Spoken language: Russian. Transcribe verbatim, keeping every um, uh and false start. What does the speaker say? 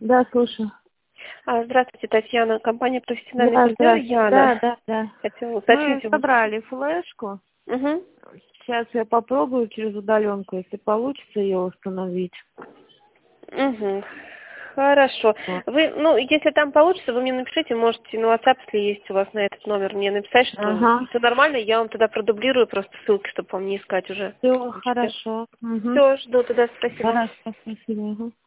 Да, слушаю. А, Здравствуйте, Татьяна, компания «Профессиональный Да, партнер» здравствуйте. Яна. Да, да, да. Хотела Мы уточнить у вас. собрали флешку. Угу. Сейчас я попробую через удаленку, если получится ее установить. Угу. Хорошо. Вот. Вы, ну, если там получится, вы мне напишите, можете на WhatsApp, если есть у вас на этот номер, мне написать, что Ага. все нормально, я вам тогда продублирую просто ссылки, чтобы вам не искать уже. Все хорошо. Угу. Все, жду тогда, спасибо. Хорошо, спасибо. Угу.